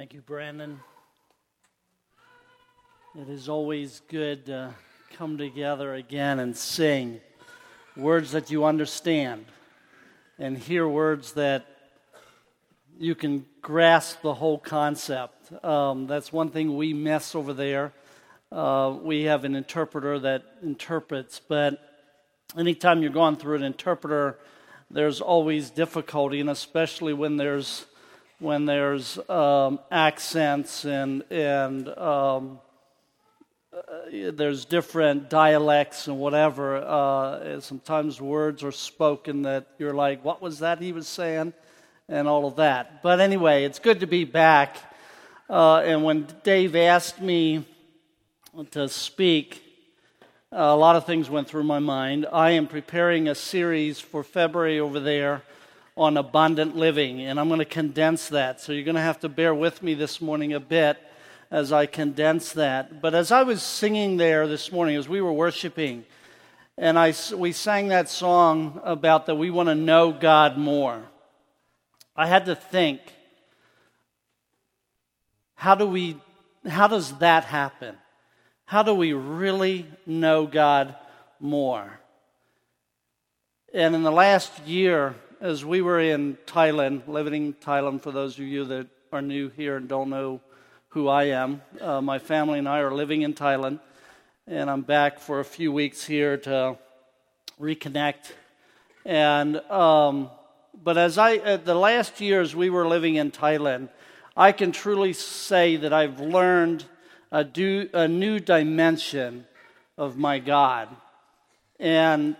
Thank you, Brandon. It is always good to come together again and sing words that you understand and hear words that you can grasp the whole concept. That's one thing we miss over there. We have an interpreter that interprets, but anytime you're going through an interpreter, there's always difficulty, and especially when there's accents and there's different dialects and whatever. Sometimes words are spoken that you're like, what was that he was saying? And all of that. But anyway, it's good to be back. And when Dave asked me to speak, a lot of things went through my mind. I am preparing a series for February over there on abundant living, and I'm going to condense that. So you're going to have to bear with me this morning a bit as I condense that. But as I was singing there this morning, as we were worshiping, and we sang that song about that we want to know God more, I had to think, how does that happen? How do we really know God more? And in the last year, as we were in Thailand, living in Thailand, for those of you that are new here and don't know who I am, my family and I are living in Thailand, and I'm back for a few weeks here to reconnect. And but the last years we were living in Thailand, I can truly say that I've learned a new dimension of my God. And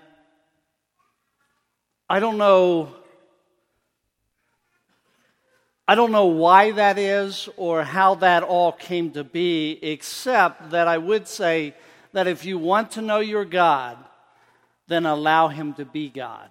I don't know why that is or how that all came to be, except that I would say that if you want to know your God, then allow Him to be God.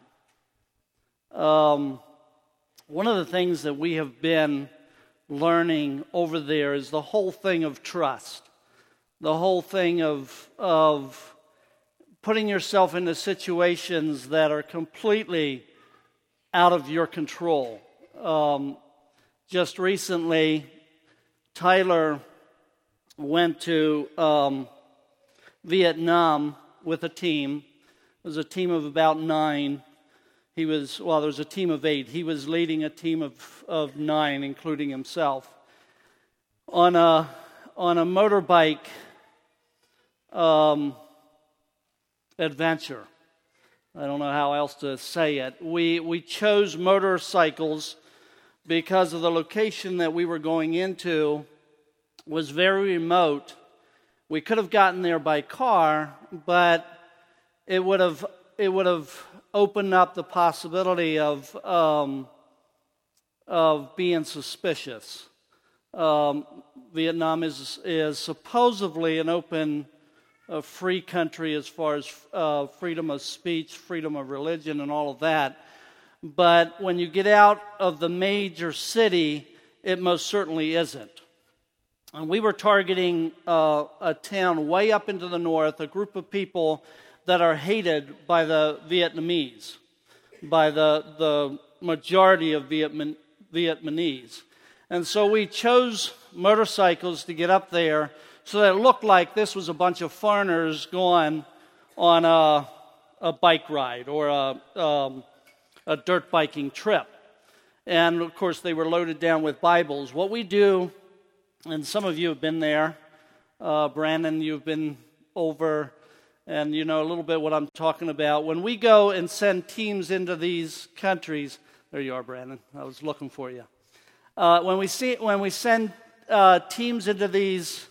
One of the things that we have been learning over there is the whole thing of trust, the whole thing of putting yourself into situations that are completely out of your control. Just recently, Tyler went to Vietnam with a team. It was a team of about 9. There was a team of 8. He was leading a team of 9, including himself, on a motorbike adventure. I don't know how else to say it. We chose motorcycles because of the location that we were going into was very remote. We could have gotten there by car, but it would have opened up the possibility of being suspicious. Vietnam is supposedly an open, free country as far as freedom of speech, freedom of religion, and all of that. But when you get out of the major city, it most certainly isn't. And we were targeting a town way up into the north, a group of people that are hated by the Vietnamese, by the majority of Vietnamese. And so we chose motorcycles to get up there so that it looked like this was a bunch of foreigners going on a bike ride or a dirt biking trip. And of course they were loaded down with Bibles. What we do, and some of you have been there, Brandon, you've been over, and you know a little bit what I'm talking about. When we go and send teams into these countries, there you are, Brandon. I was looking for you. When we send teams into these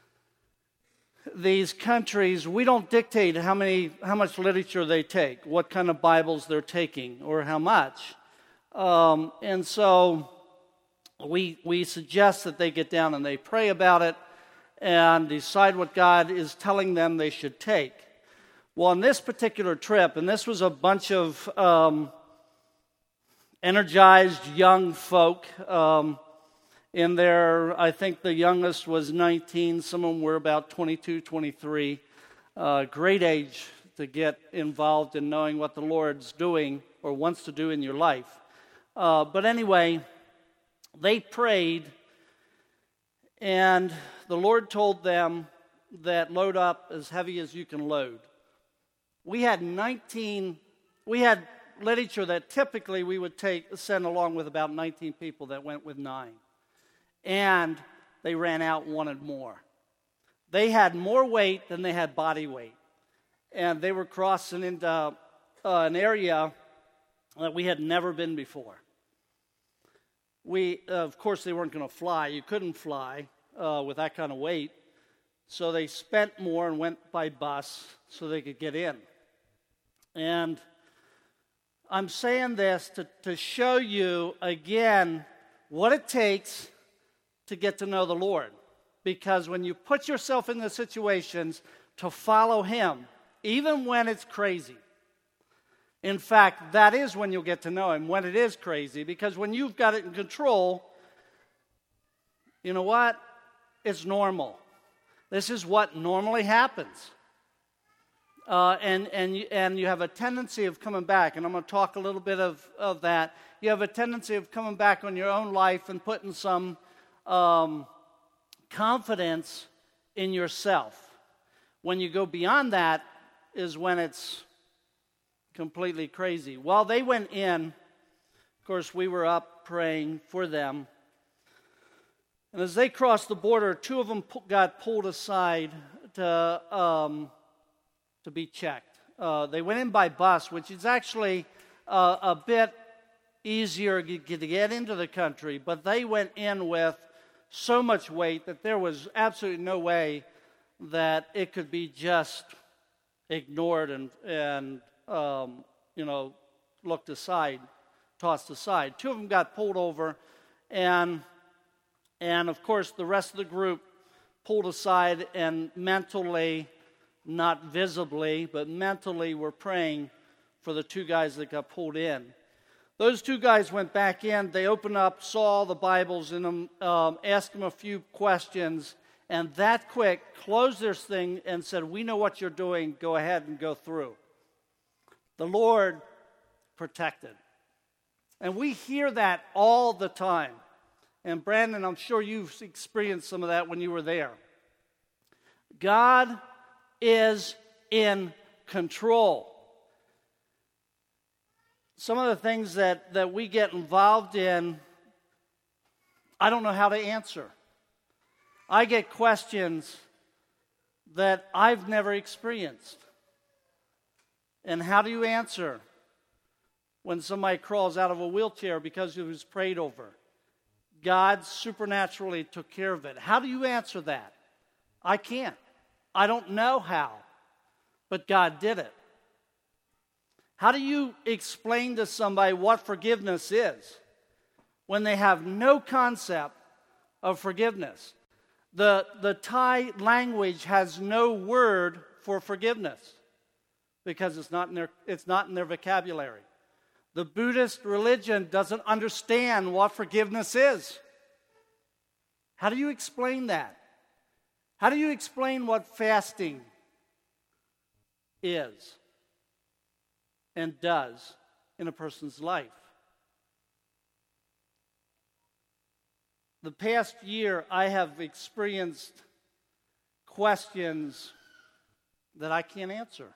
countries, we don't dictate how much literature they take, what kind of Bibles they're taking, or how much. And so we suggest that they get down and they pray about it and decide what God is telling them they should take. Well, on this particular trip, and this was a bunch of energized young folk. In there, I think the youngest was 19. Some of them were about 22, 23. Great age to get involved in knowing what the Lord's doing or wants to do in your life. But anyway, they prayed And the Lord told them that load up as heavy as you can load. We had literature that typically we would send along with about 19 people that went with 9. And they ran out and wanted more. They had more weight than they had body weight. And they were crossing into an area that we had never been before. Of course, they weren't going to fly. You couldn't fly with that kind of weight. So they spent more and went by bus so they could get in. And I'm saying this to show you again what it takes to get to know the Lord. Because when you put yourself in the situations to follow Him, even when it's crazy, in fact, that is when you'll get to know Him, when it is crazy. Because when you've got it in control, you know what? It's normal. This is what normally happens. And you have a tendency of coming back, and I'm going to talk a little bit of that. You have a tendency of coming back on your own life and putting some confidence in yourself. When you go beyond that is when it's completely crazy. While they went in, of course, we were up praying for them. And as they crossed the border, 2 of them got pulled aside to be checked. They went in by bus, which is actually a bit easier to get into the country, but they went in with so much weight that there was absolutely no way that it could be just ignored and looked aside, tossed aside. 2 of them got pulled over, and of course the rest of the group pulled aside and mentally, not visibly, but mentally were praying for the 2 guys that got pulled in. Those 2 guys went back in. They opened up, saw all the Bibles in them, asked them a few questions, and that quick closed their thing and said, "We know what you're doing. Go ahead and go through." The Lord protected. And we hear that all the time. And Brandon, I'm sure you've experienced some of that when you were there. God is in control. Some of the things that we get involved in, I don't know how to answer. I get questions that I've never experienced. And how do you answer when somebody crawls out of a wheelchair because it was prayed over? God supernaturally took care of it. How do you answer that? I can't. I don't know how, but God did it. How do you explain to somebody what forgiveness is when they have no concept of forgiveness? The Thai language has no word for forgiveness because it's not in their vocabulary. The Buddhist religion doesn't understand what forgiveness is. How do you explain that? How do you explain what fasting is and does in a person's life? The past year, I have experienced questions that I can't answer,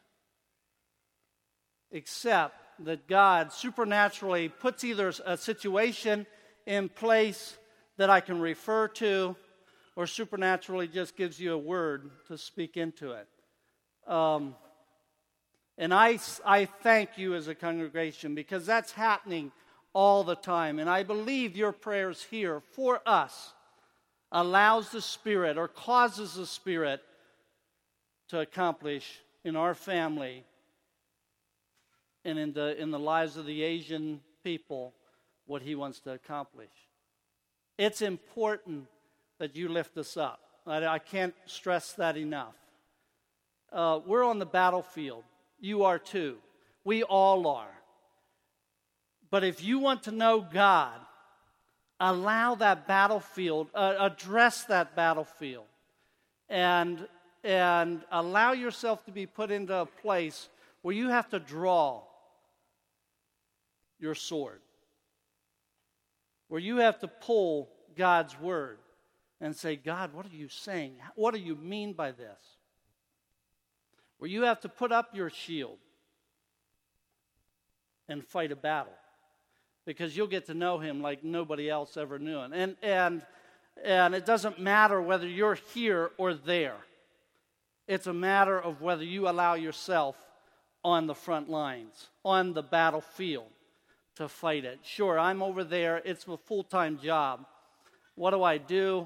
except that God supernaturally puts either a situation in place that I can refer to, or supernaturally just gives you a word to speak into it. And I thank you as a congregation, because that's happening all the time. And I believe your prayers here for us allows the Spirit, or causes the Spirit, to accomplish in our family and in the lives of the Asian people what He wants to accomplish. It's important that you lift us up. I can't stress that enough. We're on the battlefield. You are too. We all are. But if you want to know God, allow that battlefield, address that battlefield, and allow yourself to be put into a place where you have to draw your sword, where you have to pull God's word and say, God, what are you saying? What do you mean by this? Where you have to put up your shield and fight a battle, because you'll get to know him like nobody else ever knew him. And it doesn't matter whether you're here or there. It's a matter of whether you allow yourself on the front lines, on the battlefield, to fight it. Sure, I'm over there. It's a full-time job. What do I do?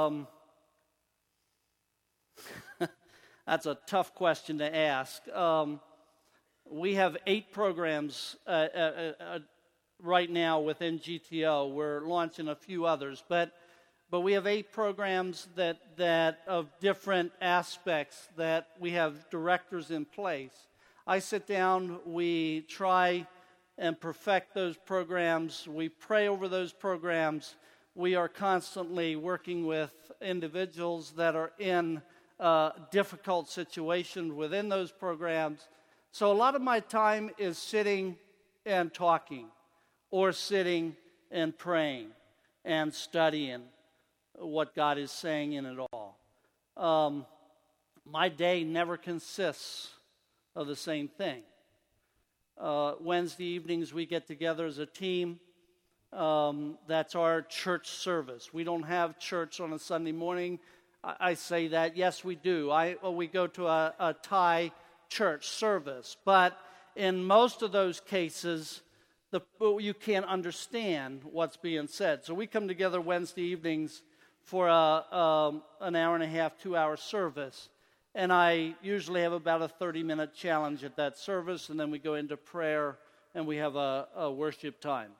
That's a tough question to ask. We have 8 programs right now within GTO. We're launching a few others, but we have 8 programs that of different aspects that we have directors in place. I sit down, we try and perfect those programs. We pray over those programs. We are constantly working with individuals that are in difficult situations within those programs. So a lot of my time is sitting and talking, or sitting and praying and studying what God is saying in it all. My day never consists of the same thing. Wednesday evenings we get together as a team. That's our church service. We don't have church on a Sunday morning. I say that, yes, we do. We go to a Thai church service, but in most of those cases, you can't understand what's being said. So we come together Wednesday evenings for an hour and a half, 2-hour service, and I usually have about a 30-minute challenge at that service, and then we go into prayer, and we have a worship time.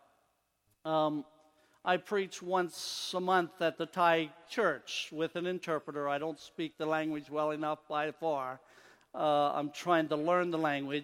I preach once a month at the Thai church with an interpreter. I don't speak the language well enough by far. I'm trying to learn the language.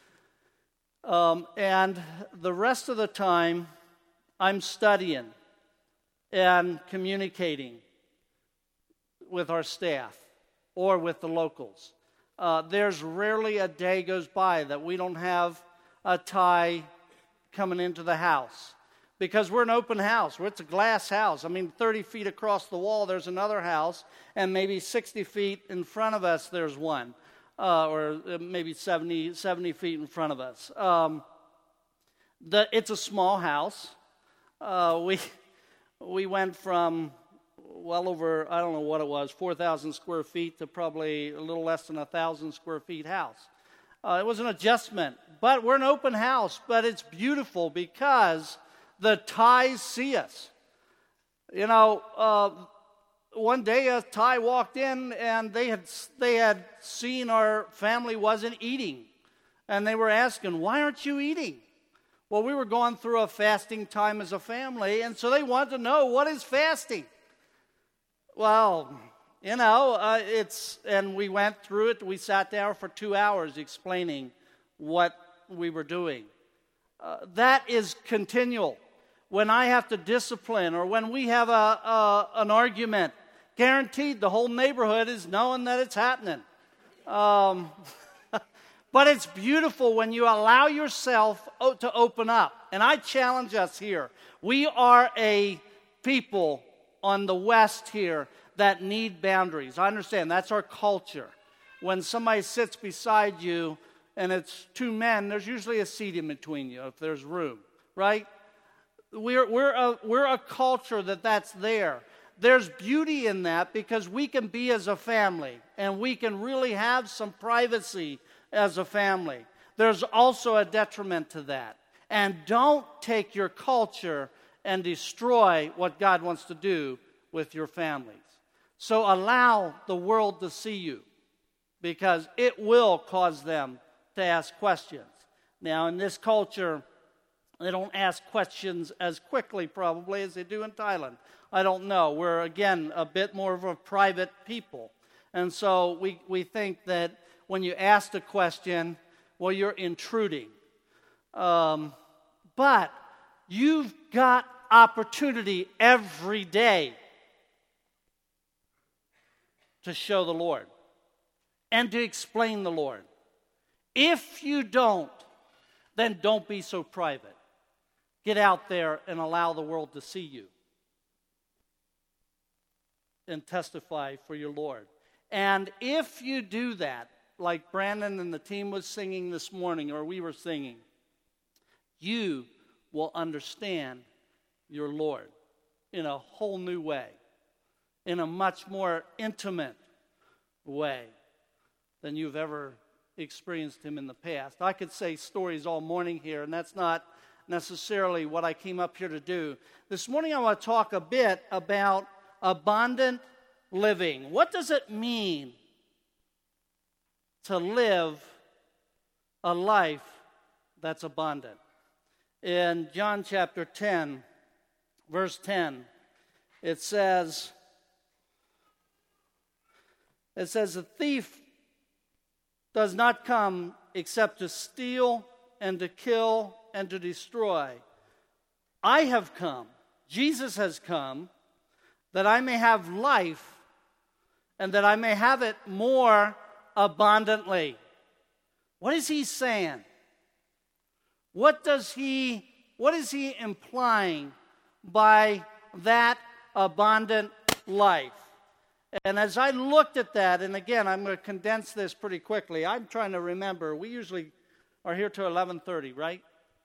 And the rest of the time, I'm studying and communicating with our staff or with the locals. There's rarely a day goes by that we don't have a Thai coming into the house, because we're an open house. It's a glass house. 30 feet across the wall, there's another house, and maybe 60 feet in front of us, there's one. Or maybe 70 feet in front of us. It's a small house. We went from well over, I don't know what it was, 4,000 square feet to probably a little less than 1,000 square feet house. It was an adjustment, but we're an open house, but it's beautiful because the Thais see us. One day a Thai walked in and they had seen our family wasn't eating. And they were asking, why aren't you eating? Well, we were going through a fasting time as a family, and so they wanted to know, what is fasting? Well, and we went through it. We sat there for 2 hours explaining what we were doing. That is continual. When I have to discipline, or when we have an argument, guaranteed the whole neighborhood is knowing that it's happening. But it's beautiful when you allow yourself to open up. And I challenge us here. We are a people on the West here that need boundaries. I understand, that's our culture. When somebody sits beside you and it's 2 men, there's usually a seat in between you if there's room, right? We're a culture that's there. There's beauty in that because we can be as a family and we can really have some privacy as a family. There's also a detriment to that. And don't take your culture and destroy what God wants to do with your families. So allow the world to see you, because it will cause them to ask questions. Now, in this culture, they don't ask questions as quickly probably as they do in Thailand. I don't know. We're, again, a bit more of a private people. And so we think that when you ask a question, well, you're intruding. But you've got opportunity every day to show the Lord and to explain the Lord. If you don't, then don't be so private. Get out there and allow the world to see you. and testify for your Lord. And if you do that, like Brandon and the team was singing this morning, or we were singing, you will understand your Lord in a whole new way, in a much more intimate way than you've ever experienced him in the past. I could say stories all morning here, and that's not necessarily what I came up here to do. This morning I want to talk a bit about abundant living. What does it mean to live a life that's abundant? In John chapter 10, verse 10, it says, "The thief does not come except to steal and to kill and to destroy. I have come," Jesus has come, "that I may have life and that I may have it more abundantly." What is he saying? What is he implying by that abundant life? And as I looked at that, and again, I'm going to condense this pretty quickly. I'm trying to remember. We usually are here till 11:30, right?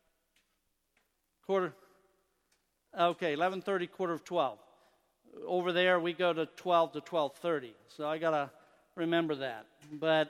11:30, 11:45. Over there, we go to 12 to 12:30. So I got to remember that. But,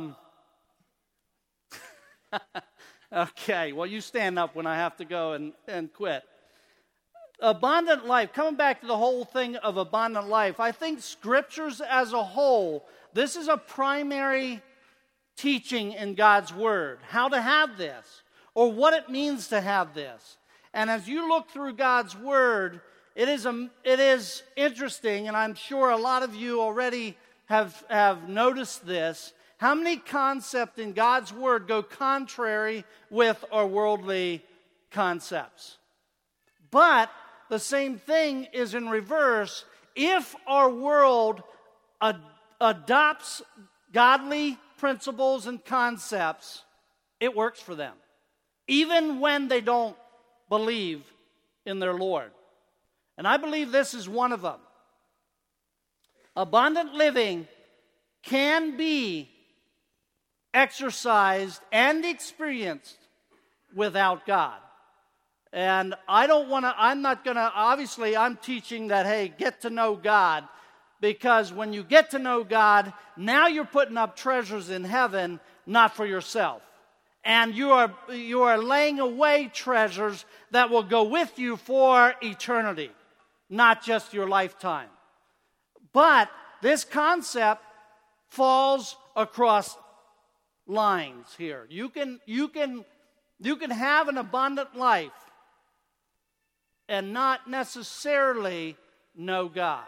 okay, well, you stand up when I have to go and quit. Abundant life, coming back to the whole thing of abundant life, I think scriptures as a whole, this is a primary teaching in God's Word, how to have this, or what it means to have this. And as you look through God's Word, it is interesting, and I'm sure a lot of you already have noticed this, how many concepts in God's Word go contrary with our worldly concepts. But the same thing is in reverse. If our world adopts godly principles and concepts, it works for them, even when they don't believe in their Lord. And I believe this is one of them. Abundant living can be exercised and experienced without God. And obviously I'm teaching that, hey, get to know God. Because when you get to know God, now you're putting up treasures in heaven, not for yourself. And you are laying away treasures that will go with you for eternity, not just your lifetime. But this concept falls across lines here. You can have an abundant life and not necessarily know God.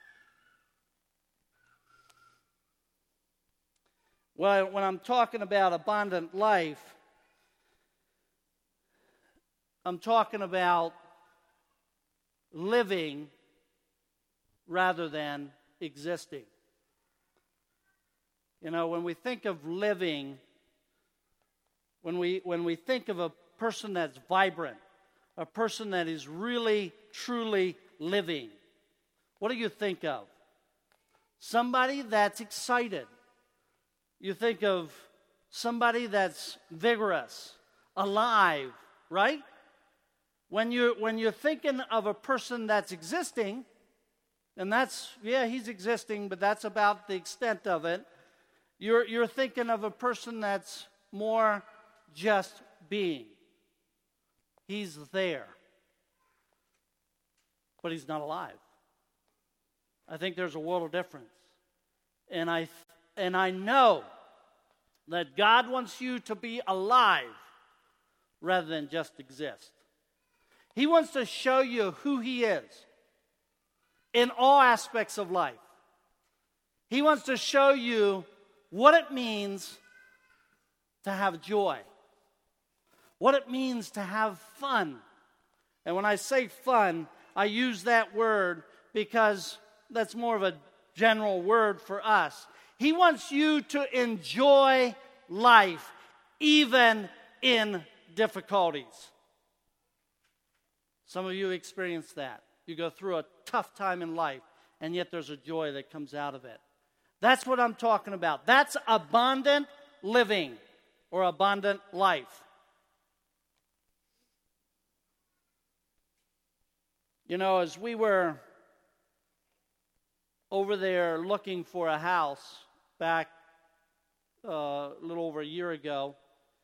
Well, when I'm talking about abundant life, I'm talking about living rather than existing. You know, when we think of living, when we think of a person that's vibrant, a person that is really, truly living, what do you think of? Somebody that's excited. You think of somebody that's vigorous, alive, right? When you're thinking of a person that's existing, and he's existing, but that's about the extent of it. You're thinking of a person that's more just being. He's there, but he's not alive. I think there's a world of difference. And I know that God wants you to be alive rather than just exist. He wants to show you who He is in all aspects of life. He wants to show you what it means to have joy, what it means to have fun. And when I say fun, I use that word because that's more of a general word for us. He wants you to enjoy life, even in difficulties. Some of you experience that. You go through a tough time in life, and yet there's a joy that comes out of it. That's what I'm talking about. That's abundant living or abundant life. You know, as we were over there looking for a house back a little over a year ago,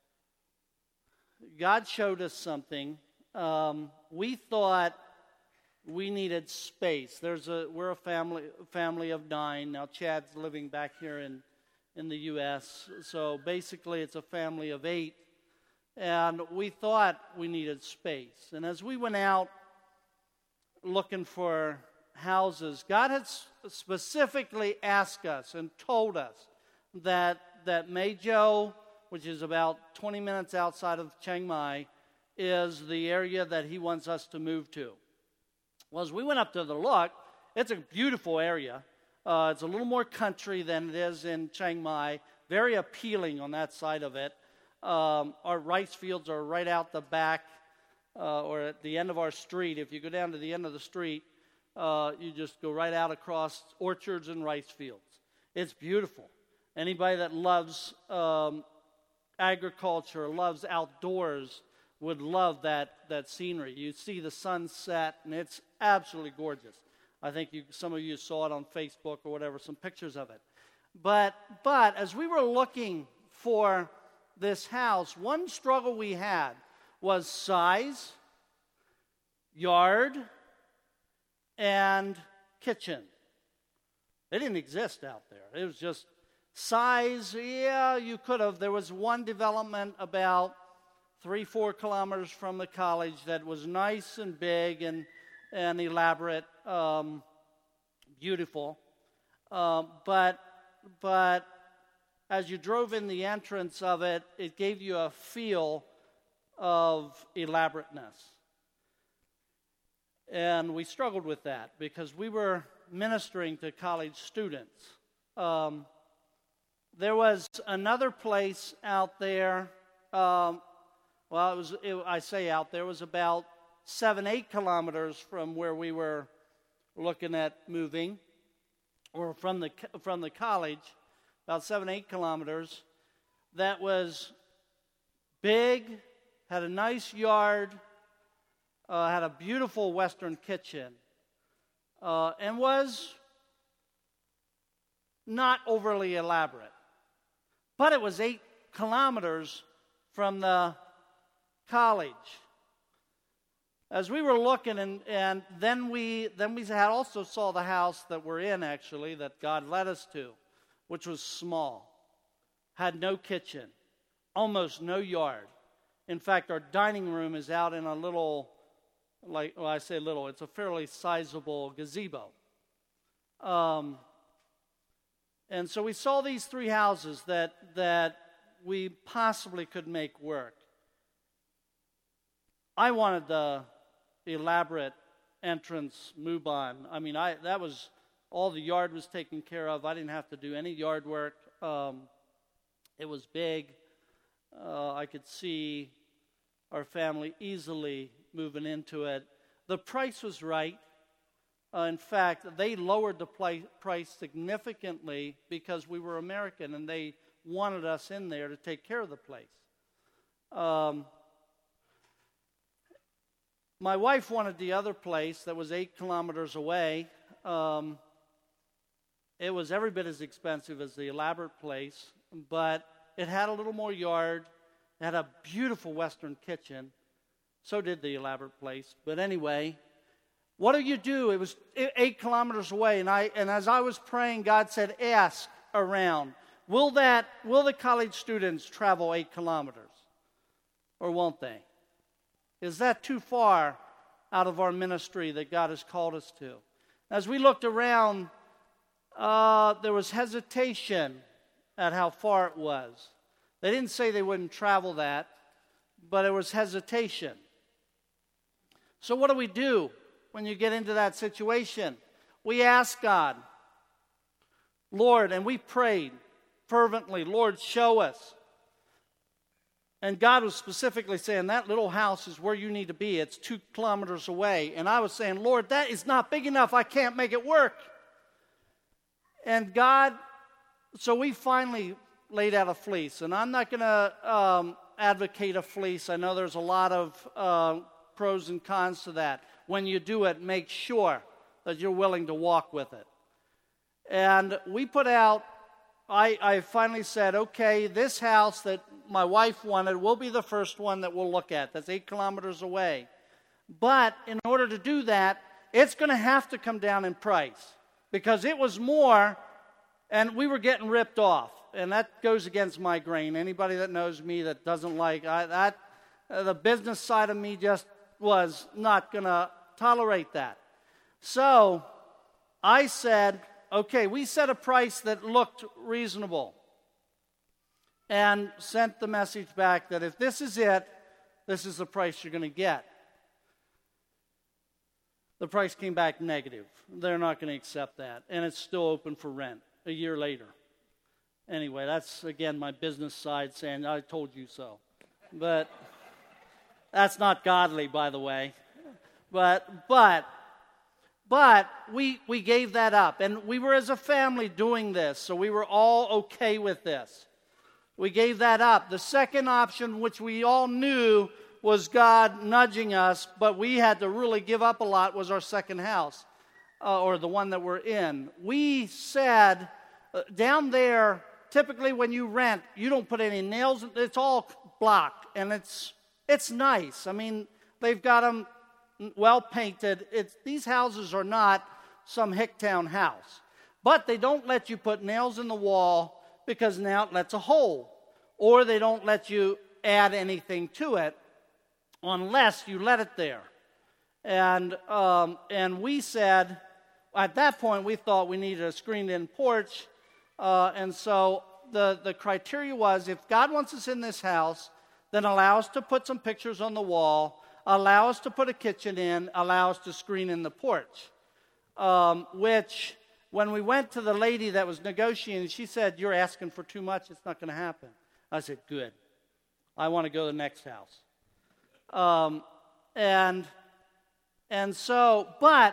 God showed us something. We thought we needed space. We're a family of 9. Now Chad's living back here in the U.S., so basically it's a family of 8. And we thought we needed space. And as we went out looking for houses, God had specifically asked us and told us that Meizhou, which is about 20 minutes outside of Chiang Mai, is the area that he wants us to move to. Well, as we went up to the look, it's a beautiful area. It's a little more country than it is in Chiang Mai. Very appealing on that side of it. Our rice fields are right out the back or at the end of our street. If you go down to the end of the street, you just go right out across orchards and rice fields. It's beautiful. Anybody that loves agriculture, loves outdoors, would love that scenery. You see the sunset, and it's absolutely gorgeous. I think some of you saw it on Facebook or whatever, some pictures of it. But as we were looking for this house, one struggle we had was size, yard, and kitchen. They didn't exist out there. It was just size. Yeah, you could have. There was one development about 3-4 kilometers from the college that was nice and big and elaborate, beautiful. But as you drove in the entrance of it, it gave you a feel of elaborateness. And we struggled with that because we were ministering to college students. There was another place out there. I say out there, it was about 7-8 kilometers from where we were looking at moving, or from the college, about 7-8 kilometers. That was big, had a nice yard, had a beautiful Western kitchen, and was not overly elaborate. But it was 8 kilometers from the college. As we were looking, and then we had also saw the house that we're in, actually, that God led us to, which was small, had no kitchen, almost no yard. In fact, our dining room is out in a little, I say little, it's a fairly sizable gazebo. And so we saw these 3 houses that we possibly could make work. I wanted the elaborate entrance move-on. I mean, that was all the yard was taken care of. I didn't have to do any yard work. It was big. I could see our family easily moving into it. The price was right. In fact, they lowered the price significantly because we were American and they wanted us in there to take care of the place. My wife wanted the other place that was 8 kilometers away. It was every bit as expensive as the elaborate place, but it had a little more yard. It had a beautiful Western kitchen. So did the elaborate place. But anyway, what do you do? It was 8 kilometers away, and as I was praying, God said, ask around. Will the college students travel 8 kilometers? Or won't they? Is that too far out of our ministry that God has called us to? As we looked around, there was hesitation at how far it was. They didn't say they wouldn't travel that, but there was hesitation. So what do when you get into that situation? We asked God, Lord, and we prayed fervently, Lord, show us. And God was specifically saying, that little house is where you need to be. It's 2 kilometers away. And I was saying, Lord, that is not big enough. I can't make it work. And God, so we finally laid out a fleece. And I'm not going to advocate a fleece. I know there's a lot of pros and cons to that. When you do it, make sure that you're willing to walk with it. And we put out, I finally said, okay, this house that my wife wanted will be the first one that we'll look at. That's 8 kilometers away. But in order to do that, it's going to have to come down in price because it was more, and we were getting ripped off. And that goes against my grain. Anybody that knows me that doesn't like that, the business side of me just was not going to tolerate that. So I said, okay, we set a price that looked reasonable and sent the message back that if this is it, this is the price you're going to get. The price came back negative. They're not going to accept that. And it's still open for rent a year later. Anyway, that's, again, my business side saying, I told you so. But that's not godly, by the way. But we gave that up. And we were, as a family, doing this. So we were all okay with this. We gave that up. The second option, which we all knew was God nudging us, but we had to really give up a lot, was our second house, or the one that we're in. We said, down there, typically when you rent, you don't put any nails. It's all block, and it's nice. I mean, they've got them well painted. These houses are not some hicktown house. But they don't let you put nails in the wall because now it lets a hole. Or they don't let you add anything to it unless you let it there. And we said, at that point, we thought we needed a screened-in porch. And so the criteria was, if God wants us in this house, then allow us to put some pictures on the wall, allow us to put a kitchen in, allow us to screen in the porch. Which, when we went to the lady that was negotiating, she said, you're asking for too much, it's not going to happen. I said, good. I want to go to the next house. And so, but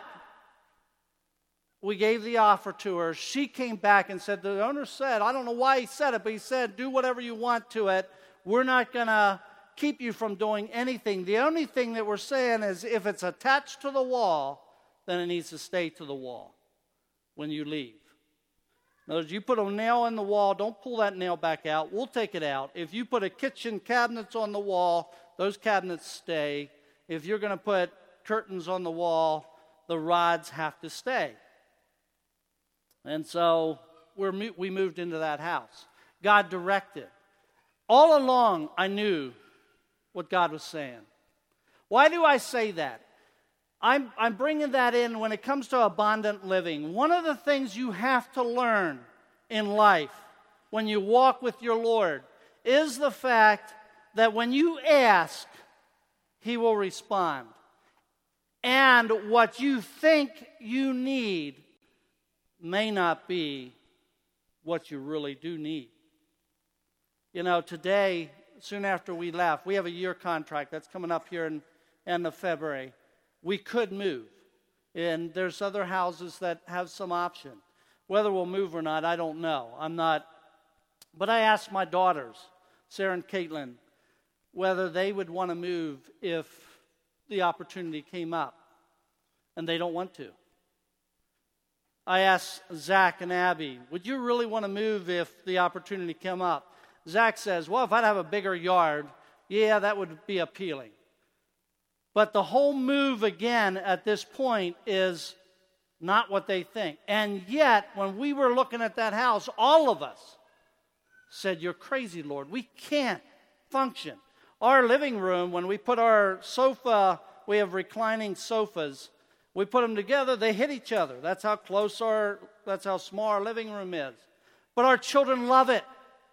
we gave the offer to her. She came back and said, the owner said, I don't know why he said it, but he said, do whatever you want to it. We're not going to keep you from doing anything. The only thing that we're saying is if it's attached to the wall, then it needs to stay to the wall when you leave. In other words, you put a nail in the wall, don't pull that nail back out. We'll take it out. If you put a kitchen cabinets on the wall, those cabinets stay. If you're going to put curtains on the wall, the rods have to stay. And so we moved into that house. God directed. All along, I knew what God was saying. Why do I say that? I'm bringing that in when it comes to abundant living. One of the things you have to learn in life when you walk with your Lord is the fact that when you ask, He will respond. And what you think you need may not be what you really do need. You know, today, soon after we left, we have a year contract that's coming up here in end of February. We could move, and there's other houses that have some option. Whether we'll move or not, I don't know. But I asked my daughters, Sarah and Caitlin, whether they would want to move if the opportunity came up, and they don't want to. I asked Zach and Abby, would you really want to move if the opportunity came up? Zach says, well, if I'd have a bigger yard, yeah, that would be appealing. But the whole move, again, at this point is not what they think. And yet, when we were looking at that house, all of us said, you're crazy, Lord. We can't function. Our living room, when we put our sofa, we have reclining sofas. We put them together, they hit each other. That's how small our living room is. But our children love it.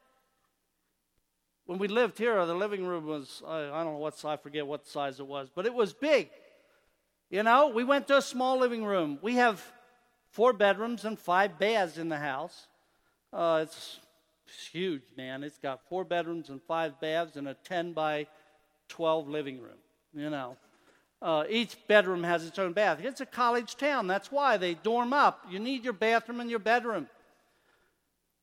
When we lived here, the living room was, I don't know what size, I forget what size it was, but it was big. You know, we went to a small living room. We have 4 bedrooms and 5 baths in the house. It's huge, man. It's got 4 bedrooms and 5 baths and a 10 by 12 living room, you know. Each bedroom has its own bath. It's a college town. That's why they dorm up. You need your bathroom and your bedroom.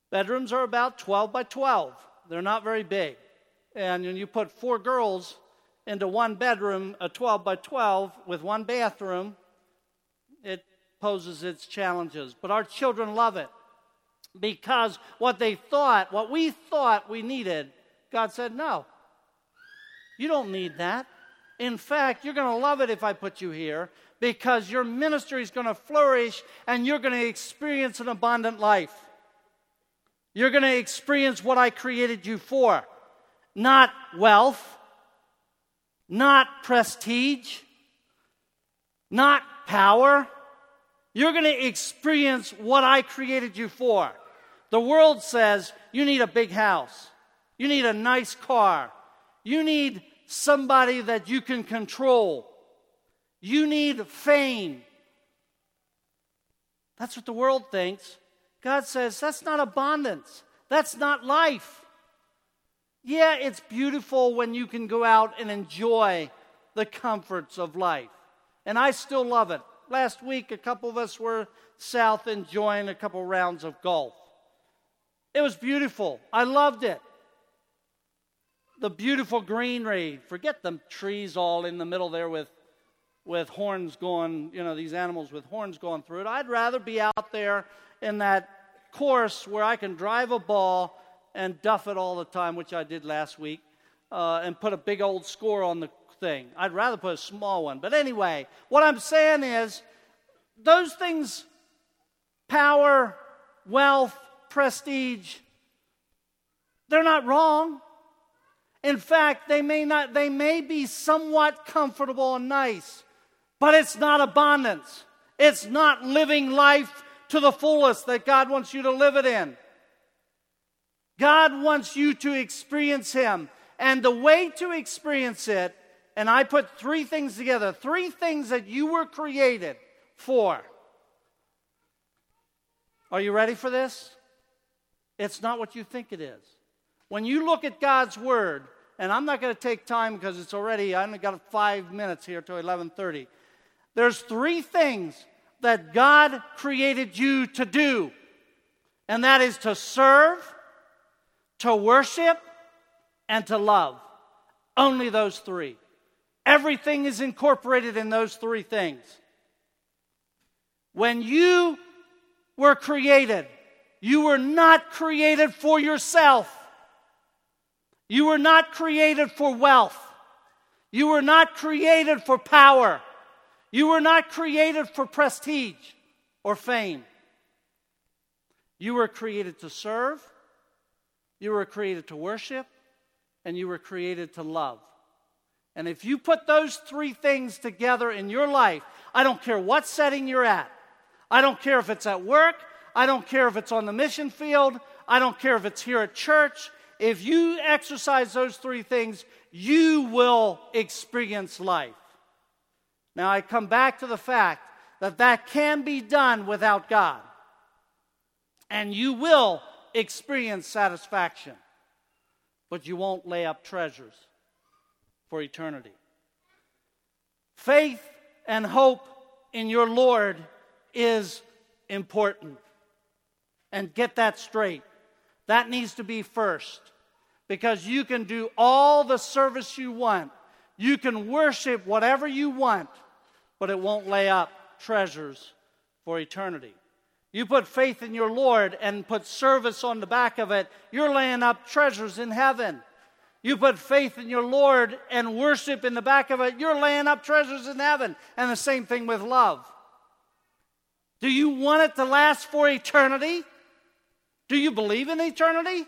Bedrooms are about 12 by 12. They're not very big. And when you put 4 girls into one bedroom, a 12 by 12 with one bathroom, it poses its challenges. But our children love it because what we thought we needed, God said, no, you don't need that. In fact, you're going to love it if I put you here because your ministry is going to flourish and you're going to experience an abundant life. You're going to experience what I created you for. Not wealth, not prestige, not power. You're going to experience what I created you for. The world says you need a big house. You need a nice car. You need somebody that you can control. You need fame. That's what the world thinks. God says that's not abundance. That's not life. Yeah, it's beautiful when you can go out and enjoy the comforts of life. And I still love it. Last week, a couple of us were south enjoying a couple rounds of golf. It was beautiful. I loved it. The beautiful greenery. Forget the trees all in the middle there with horns going, these animals with horns going through it. I'd rather be out there in that course where I can drive a ball and duff it all the time, which I did last week, and put a big old score on the thing. I'd rather put a small one. But anyway, what I'm saying is, those things, power, wealth, prestige, they're not wrong. In fact, they may be somewhat comfortable and nice, but it's not abundance. It's not living life to the fullest that God wants you to live it in. God wants you to experience Him. And the way to experience it, and I put 3 things together, 3 things that you were created for. Are you ready for this? It's not what you think it is. When you look at God's Word, and I'm not going to take time because I only got 5 minutes here till 11:30. There's 3 things that God created you to do. And that is to serve, to worship, and to love. Only those 3. Everything is incorporated in those 3 things. When you were created, you were not created for yourself. You were not created for wealth. You were not created for power. You were not created for prestige or fame. You were created to serve. You were created to worship, and you were created to love. And if you put those 3 things together in your life, I don't care what setting you're at. I don't care if it's at work. I don't care if it's on the mission field. I don't care if it's here at church. If you exercise those 3 things, you will experience life. Now, I come back to the fact that can be done without God. And you will experience satisfaction, but you won't lay up treasures for eternity. Faith and hope in your Lord is important. And get that straight. That needs to be first. Because you can do all the service you want. You can worship whatever you want, but it won't lay up treasures for eternity. You put faith in your Lord and put service on the back of it, you're laying up treasures in heaven. You put faith in your Lord and worship in the back of it, you're laying up treasures in heaven. And the same thing with love. Do you want it to last for eternity? Do you believe in eternity?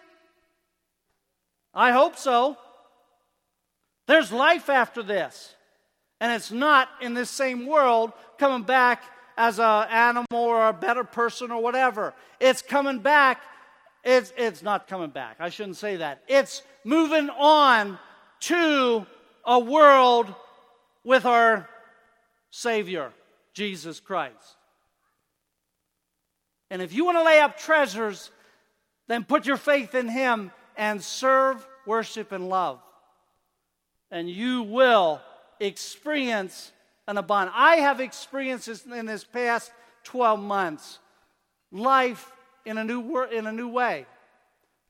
I hope so. There's life after this. And it's not in this same world coming back as an animal or a better person or whatever. It's coming back. It's not coming back. I shouldn't say that. It's moving on to a world with our Savior, Jesus Christ. And if you want to lay up treasures, then put your faith in Him and serve, worship, and love. And you will experience an abundance. I have experienced this in this past 12 months. Life in a new way.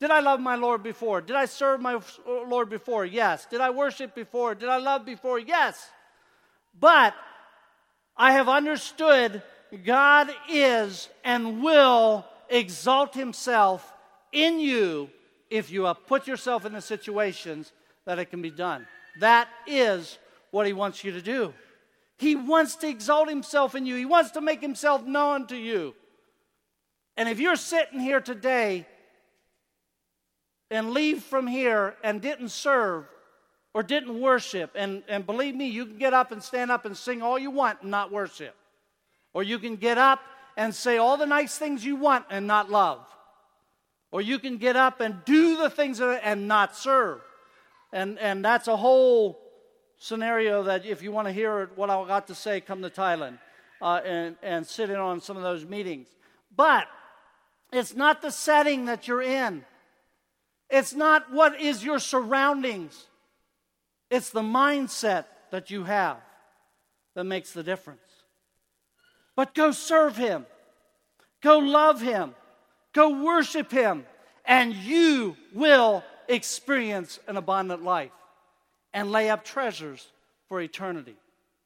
Did I love my Lord before? Did I serve my Lord before? Yes. Did I worship before? Did I love before? Yes. But I have understood God is and will exalt himself in you if you have put yourself in the situations that it can be done. That is what he wants you to do. He wants to exalt himself in you. He wants to make himself known to you. And if you're sitting here today and leave from here and didn't serve or didn't worship, and believe me, you can get up and stand up and sing all you want and not worship. Or you can get up and say all the nice things you want and not love. Or you can get up and do the things and not serve. And that's a whole scenario that if you want to hear what I got to say, come to Thailand and sit in on some of those meetings. But it's not the setting that you're in. It's not what is your surroundings. It's the mindset that you have that makes the difference. But go serve him. Go love him. Go worship him. And you will experience an abundant life and lay up treasures for eternity.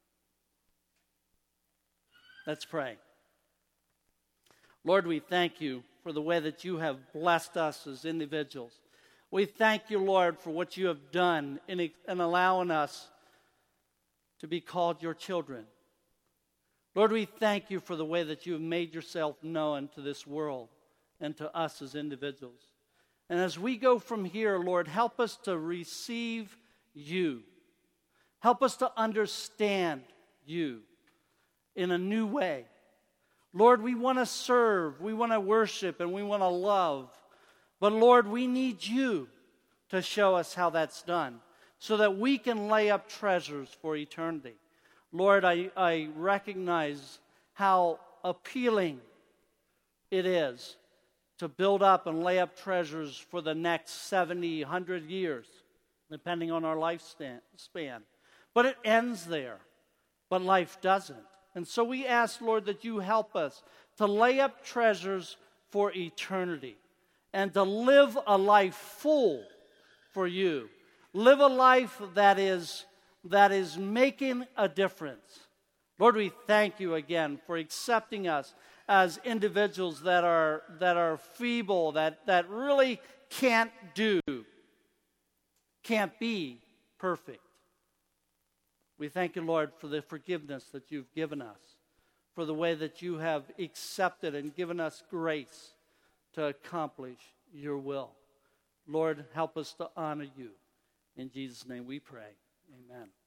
Let's pray. Lord, we thank you for the way that you have blessed us as individuals. We thank you, Lord, for what you have done in allowing us to be called your children. Lord, we thank you for the way that you have made yourself known to this world and to us as individuals. And as we go from here, Lord, help us to receive you. Help us to understand you in a new way. Lord, we want to serve, we want to worship, and we want to love. But Lord, we need you to show us how that's done so that we can lay up treasures for eternity. Lord, I recognize how appealing it is to build up and lay up treasures for the next 70, 100 years, depending on our lifespan. But it ends there. But life doesn't. And so we ask, Lord, that you help us to lay up treasures for eternity and to live a life full for you. Live a life that is making a difference. Lord, we thank you again for accepting us as individuals that are feeble, that really can't be perfect. We thank you, Lord, for the forgiveness that you've given us, for the way that you have accepted and given us grace to accomplish your will. Lord, help us to honor you. In Jesus' name we pray. Amen.